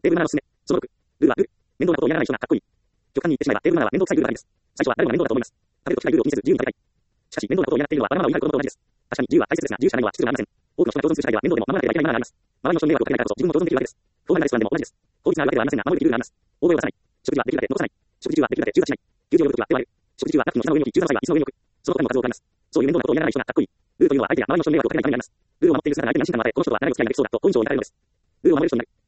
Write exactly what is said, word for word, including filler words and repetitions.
テーブルマナーのすすめ。そのろく。ルールはルール。面倒なことをやらない人がかっこいい。極端に言ってしまえばテーブルマナーは面倒くさいルールばかりです。最初は誰もが面倒だと思います。食べるときはルールを気にせず自由に食べたい。しかし面倒なことをやらないのはバナナを言い張ることと同じです。確かに自由は大切ですが、自由しかないのは秩序がありません。多くの人が共存する社会では面倒でも守らなければいけないマナーがあります。周りの人に迷惑をかけないからこそ自分も共存できるわけです。教団やレストランでも同じです。法律があるわけではありませんが、守るべきルールがあります。大声を出さない。食事はできるだけ残さない。食事中はできるだけ中断しない。休憩を呼ぶときは手を挙げる。食事中はナプキンを膝の上に置き、中断の際は椅子の上に置く。その他にも数を変えます。そういう面倒なことをやらない人がかっこいい。ルールというのは相手や周りの人に迷惑をかけないためにあります。ルールを守っている姿が相手に安心感を与え、この人とは長いお付き合いができそうだと好印象を与えるのです。ルールを守れる人になる。